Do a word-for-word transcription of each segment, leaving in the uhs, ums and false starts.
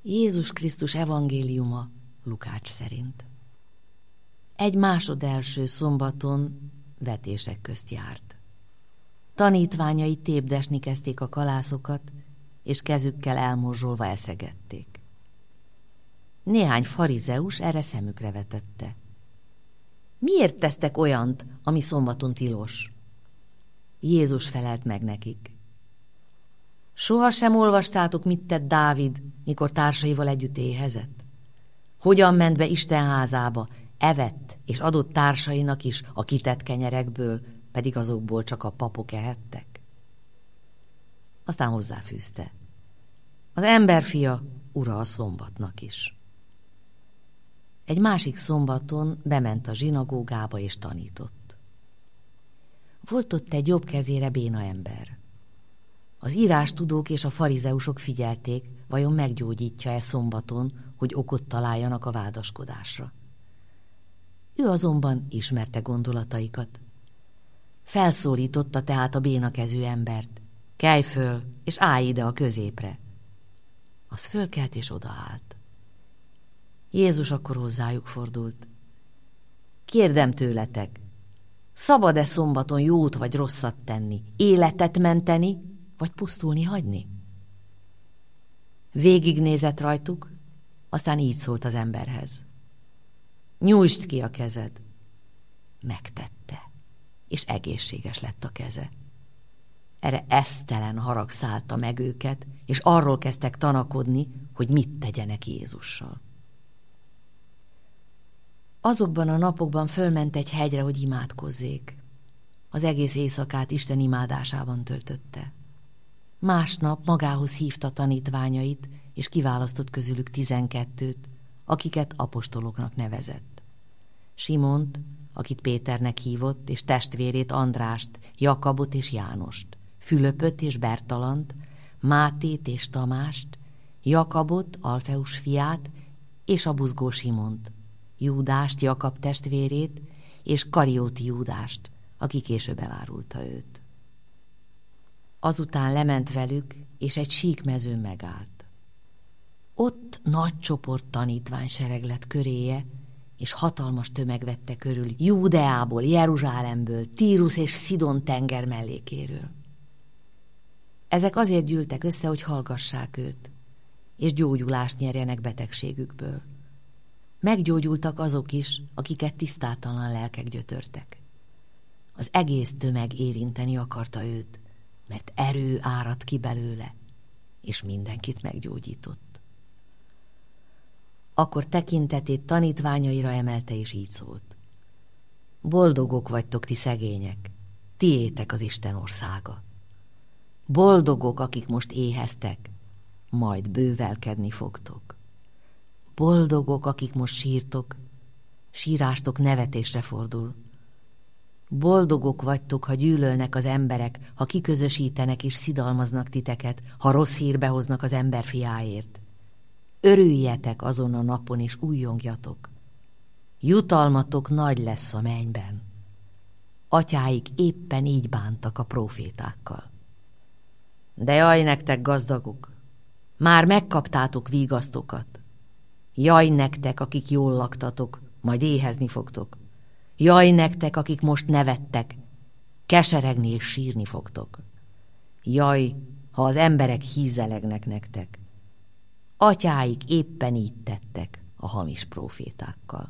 Jézus Krisztus evangéliuma Lukács szerint. Egy másodelső szombaton vetések közt járt. Tanítványai tépdesni kezdték a kalászokat, és kezükkel elmorzsolva eszegették. Néhány farizeus erre szemükre vetette. Miért tesztek olyant, ami szombaton tilos? Jézus felelt meg nekik. Soha sem olvastátok, mit tett Dávid, mikor társaival együtt éhezett? Hogyan ment be Isten házába, evett, és adott társainak is a kitett kenyerekből, pedig azokból csak a papok ehettek? Aztán hozzáfűzte. Az emberfia ura a szombatnak is. Egy másik szombaton bement a zsinagógába és tanított. Volt ott egy jobb kezére béna ember. Az írástudók és a farizeusok figyelték, vajon meggyógyítja-e szombaton, hogy okot találjanak a vádaskodásra. Ő azonban ismerte gondolataikat. Felszólította tehát a bénakezű embert. Kelj föl, és állj ide a középre. Az fölkelt és odaállt. Jézus akkor hozzájuk fordult. Kérdem tőletek, szabad-e szombaton jót vagy rosszat tenni, életet menteni, vagy pusztulni hagyni? Végignézett rajtuk, aztán így szólt az emberhez. Nyújtsd ki a kezed. Megtette, és egészséges lett a keze. Erre esztelen harag szállta meg őket, és arról kezdtek tanakodni, hogy mit tegyenek Jézussal. Azokban a napokban fölment egy hegyre, hogy imádkozzék. Az egész éjszakát Isten imádásában töltötte. Másnap magához hívta tanítványait, és kiválasztott közülük tizenkettőt, akiket apostoloknak nevezett. Simont, akit Péternek hívott, és testvérét Andrást, Jakabot és Jánost, Fülöpöt és Bertalant, Mátét és Tamást, Jakabot, Alfeus fiát, és a buzgó Simont, Júdást, Jakab testvérét, és Karióti Júdást, aki később elárulta őt. Azután lement velük, és egy sík mezőn megállt. Ott nagy csoport tanítványsereg lett köréje, és hatalmas tömeg vette körül Júdeából, Jeruzsálemből, Tírus és Szidon tenger mellékéről. Ezek azért gyűltek össze, hogy hallgassák őt, és gyógyulást nyerjenek betegségükből. Meggyógyultak azok is, akiket tisztátalan lelkek gyötörtek. Az egész tömeg érinteni akarta őt, mert erő áradt ki belőle, és mindenkit meggyógyított. Akkor tekintetét tanítványaira emelte, és így szólt. Boldogok vagytok ti szegények, tiétek az Isten országa. Boldogok, akik most éheztek, majd bővelkedni fogtok. Boldogok, akik most sírtok, sírástok nevetésre fordul. Boldogok vagytok, ha gyűlölnek az emberek, ha kiközösítenek és szidalmaznak titeket, ha rossz hírbe hoznak az emberfiáért. Örüljetek azon a napon, és újjongjatok. Jutalmatok nagy lesz a mennyben. Atyáik éppen így bántak a prófétákkal. De jaj nektek, gazdagok! Már megkaptátok vígasztokat. Jaj nektek, akik jól laktatok, majd éhezni fogtok. Jaj nektek, akik most nevettek, keseregni és sírni fogtok. Jaj, ha az emberek hízelegnek nektek. Atyáik éppen így tettek a hamis prófétákkal.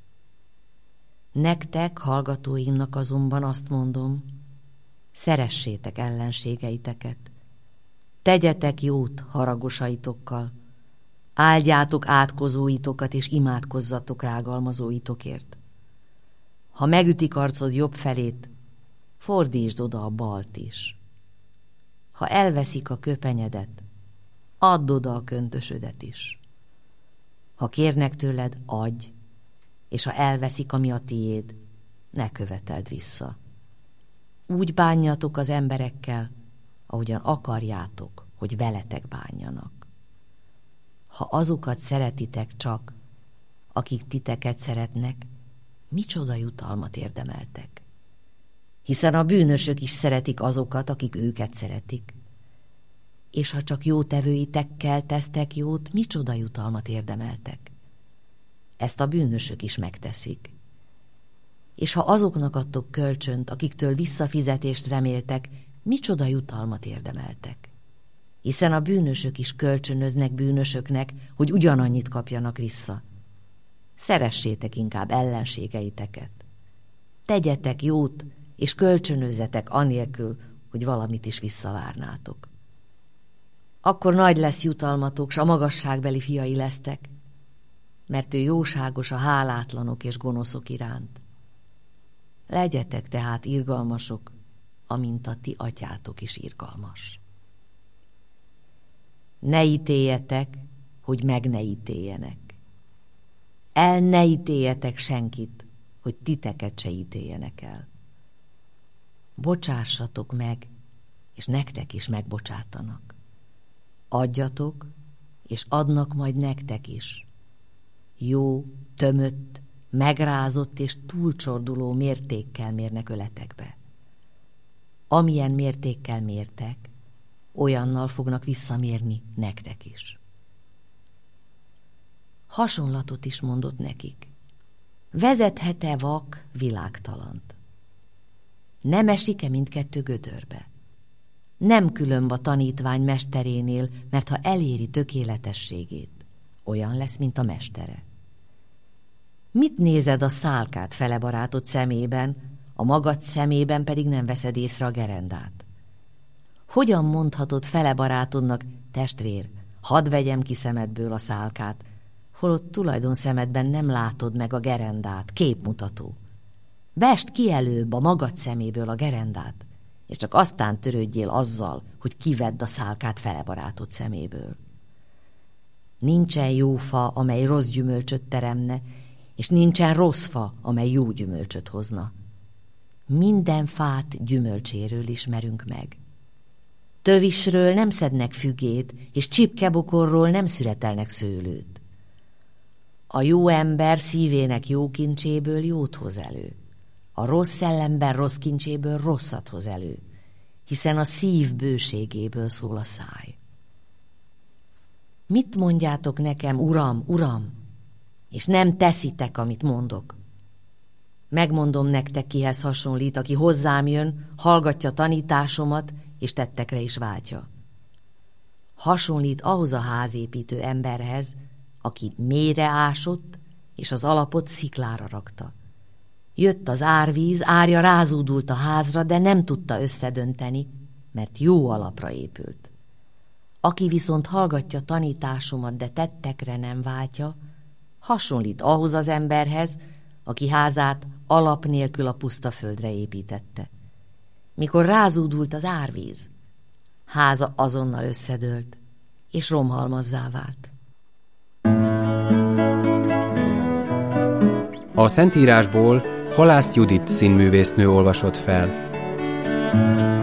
Nektek, hallgatóimnak azonban azt mondom, szeressétek ellenségeiteket, tegyetek jót haragosaitokkal, áldjátok átkozóitokat, és imádkozzatok rágalmazóitokért. Ha megütik arcod jobb felét, fordítsd oda a balt is. Ha elveszik a köpenyedet, add oda a köntösödet is. Ha kérnek tőled, adj, és ha elveszik, ami a tiéd, ne követeld vissza. Úgy bánjatok az emberekkel, ahogyan akarjátok, hogy veletek bánjanak. Ha azokat szeretitek csak, akik titeket szeretnek, micsoda jutalmat érdemeltek? Hiszen a bűnösök is szeretik azokat, akik őket szeretik. és ha csak jótevőitekkel tesztek jót, micsoda jutalmat érdemeltek. Ezt a bűnösök is megteszik. És ha azoknak adtok kölcsönt, akiktől visszafizetést reméltek, micsoda jutalmat érdemeltek. Hiszen a bűnösök is kölcsönöznek bűnösöknek, hogy ugyanannyit kapjanak vissza. Szeressétek inkább ellenségeiteket. Tegyetek jót, és kölcsönözzetek anélkül, hogy valamit is visszavárnátok. Akkor nagy lesz jutalmatok, s a magasságbeli fiai lesztek, mert ő jóságos a hálátlanok és gonoszok iránt. Legyetek tehát irgalmasok, amint a ti atyátok is irgalmas. Ne ítéljetek, hogy meg ne ítéljenek. El ne ítéljetek senkit, hogy titeket se ítéljenek el. Bocsássatok meg, és nektek is megbocsátanak. Adjatok, és adnak majd nektek is. Jó, tömött, megrázott és túlcsorduló mértékkel mérnek öletekbe. Amilyen mértékkel mértek, olyannal fognak visszamérni nektek is. Hasonlatot is mondott nekik. Vezethet-e vak világtalant? Nem esik-e mindkettő gödörbe? Nem különb a tanítvány mesterénél, mert ha eléri tökéletességét, olyan lesz, mint a mestere. Mit nézed a szálkát fele barátod szemében, a magad szemében pedig nem veszed észre a gerendát? Hogyan mondhatod fele barátodnak, testvér, hadd vegyem ki szemedből a szálkát, holott tulajdon szemedben nem látod meg a gerendát, képmutató. Vesd ki előbb a magad szeméből a gerendát, és csak aztán törődjél azzal, hogy kivedd a szálkát fele barátod szeméből. Nincsen jó fa, amely rossz gyümölcsöt teremne, és nincsen rossz fa, amely jó gyümölcsöt hozna. Minden fát gyümölcséről ismerünk meg. Tövisről nem szednek fügét, és csipkebokorról nem szüretelnek szőlőt. A jó ember szívének jó kincséből jót hoz elő. A rossz szellemben rossz kincséből rosszat hoz elő, hiszen a szív bőségéből szól a száj. Mit mondjátok nekem, Uram, Uram, és nem teszitek, amit mondok? Megmondom nektek, kihez hasonlít, aki hozzám jön, hallgatja tanításomat, és tettekre is váltja. Hasonlít ahhoz a házépítő emberhez, aki mélyre ásott, és az alapot sziklára rakta. Jött az árvíz, árja rázúdult a házra, de nem tudta összedönteni, mert jó alapra épült. Aki viszont hallgatja tanításomat, de tettekre nem váltja, hasonlít ahhoz az emberhez, aki házát alap nélkül a puszta földre építette. Mikor rázúdult az árvíz, háza azonnal összedőlt, és romhalmazzá vált. A Szentírásból Halász Judit színművésznő olvasott fel.